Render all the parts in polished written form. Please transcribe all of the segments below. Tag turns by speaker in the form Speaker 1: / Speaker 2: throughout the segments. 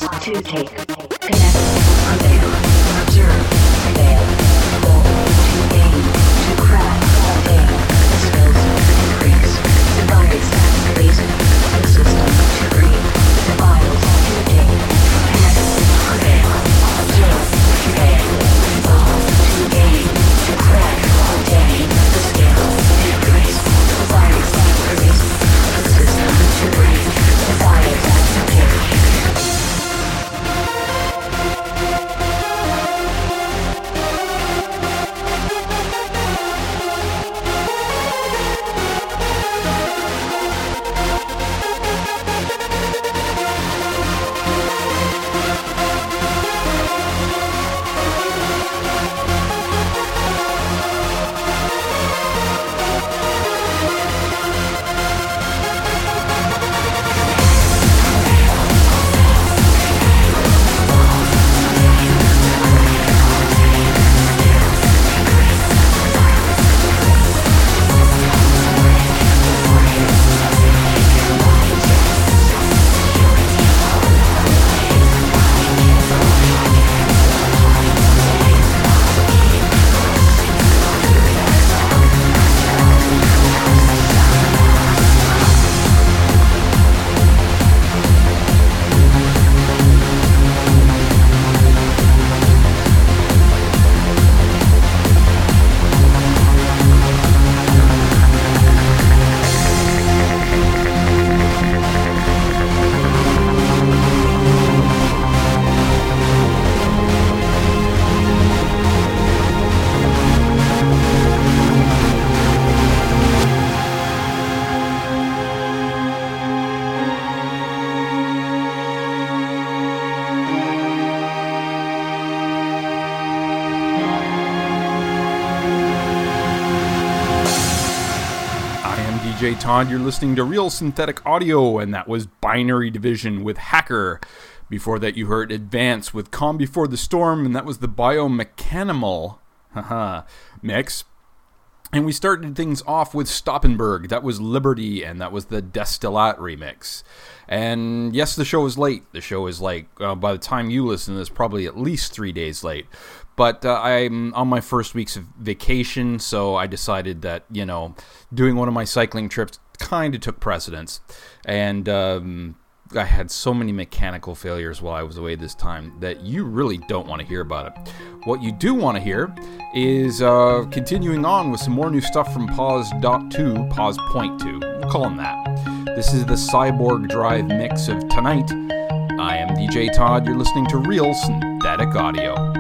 Speaker 1: to take. Connect, prevail, observe, prevail, hold, to gain, to craft, attain, the skills, increase, device, activate, the system, to create, the files, to take. Connect, prevail, observe, prevail, hold, to gain, to craft, attain, the skills, increase, device, activate, the system, to create, the files, activate.
Speaker 2: DJ Todd, you're listening to Real Synthetic Audio, and that was Binary Division with Hacker. Before that, you heard Advance with Calm Before the Storm, and that was the Biomechanimal mix. And we started things off with Stoppenberg. That was Liberty, and that was the Destillat remix. And yes, the show is late. The show is like, by the time you listen to this, probably at least 3 days late. But I'm on my first week's of vacation, so I decided that, doing one of my cycling trips kind of took precedence. And I had so many mechanical failures while I was away this time that you really don't want to hear about it. What you do want to hear is continuing on with some more new stuff from Pause.2, Pause Point 2. We'll call them that. This is the Cyborg Drive mix of Tonight. I am DJ Todd. You're listening to Real Synthetic Audio.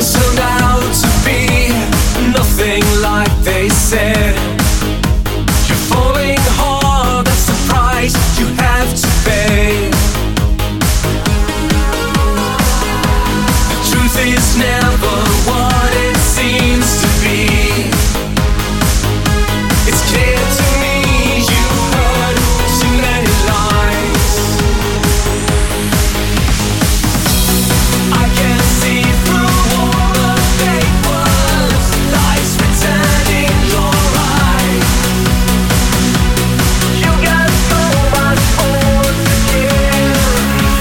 Speaker 3: turned out to be nothing like they said. You're falling hard, that's the price you have to pay. The truth is never what it seems to be. It's clear to me you heard too many lies. I can see through all the fake words, lies written in your eyes. You got so much more to give.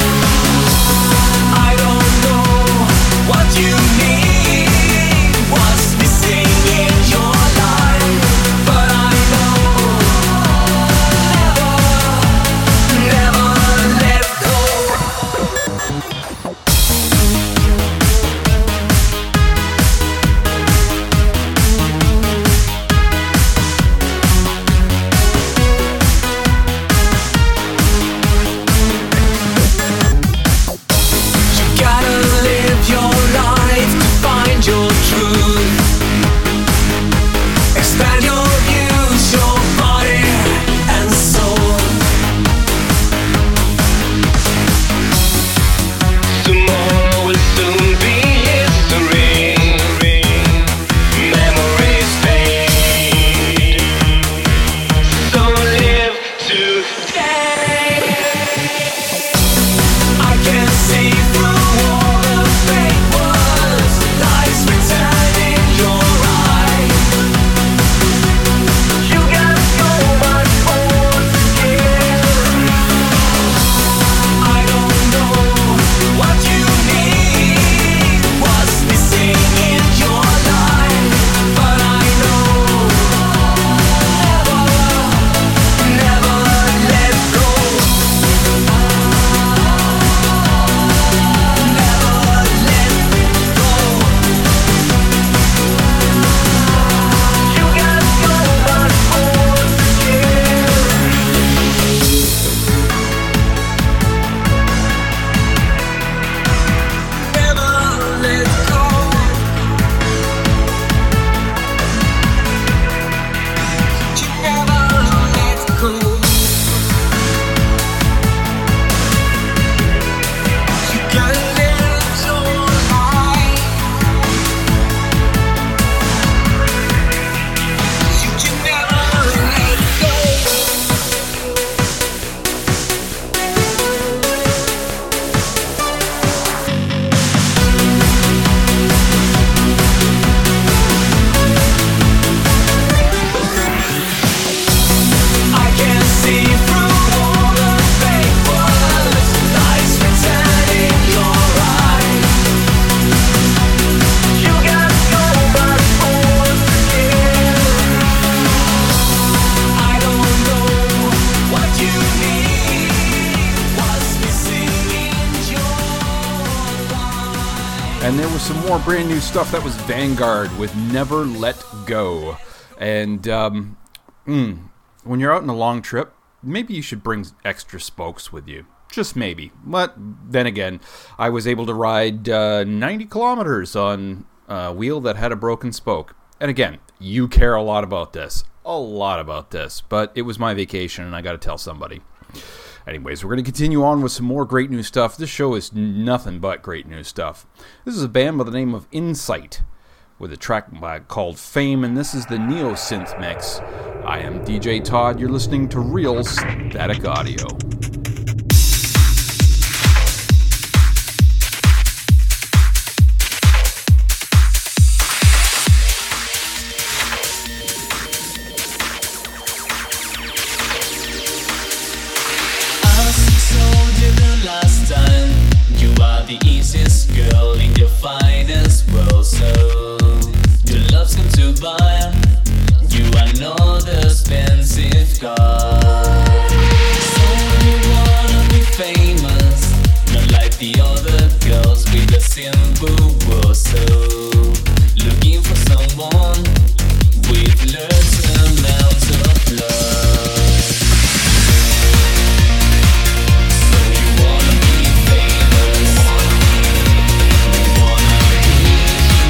Speaker 3: I don't know what you need, what's missing in your life, but I know never let go. You gotta live your life to find your truth. Expand your views, your body and soul. Tomorrow will soon be history. Memories fade. So live today. I can see through all the fake words, lies written in your eyes. You got so much more to give. I don't know what you need, what's missing in your life, but I know never let go. You got so much more to give. Never let go. You never let go. You gotta live your life. You can never let go. I can see through all the fake words, lies written in your eyes. You got so much more to give. I don't know what you need, what's missing in your life.
Speaker 2: And there was some more brand new stuff. That was Vanguard with Never Let Go. And when you're out on a long trip, maybe you should bring extra spokes with you. Just maybe. But then again, I was able to ride 90 kilometers on a wheel that had a broken spoke. And again, you care a lot about this. A lot about this. But it was my vacation and I got to tell somebody. Anyways, we're going to continue on with some more great new stuff. This show is nothing but great new stuff. This is a band by the name of Insight with a track called Fame, and this is the Neo Synth mix. I am DJ Todd. You're listening to Real Synthetic Audio.
Speaker 3: As I told you the last time, you are the easiest girl in your finest world. So your love's come to buy. You are not expensive car. So you wanna be famous, not like the other girls with a simple world. So looking for someone with large amounts of love. You wanna be famous, you wanna be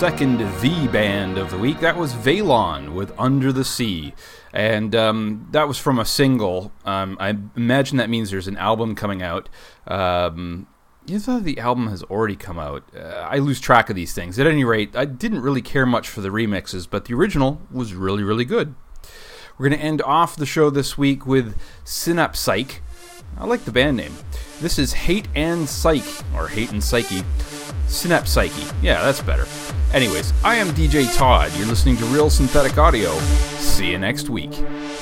Speaker 2: second The Band of the week. That was Valon with Under the Sea. And that was from a single. I imagine that means there's an album coming out. You thought the album has already come out. I lose track of these things. At any rate, I didn't really care much for the remixes, but the original was really, really good. We're going to end off the show this week with Synapse Psych. I like the band name. This is Hate and Psyche, or Hate and Psyche. Synapse Psyche. Yeah, that's better. Anyways, I am DJ Todd. You're listening to Real Synthetic Audio. See you next week.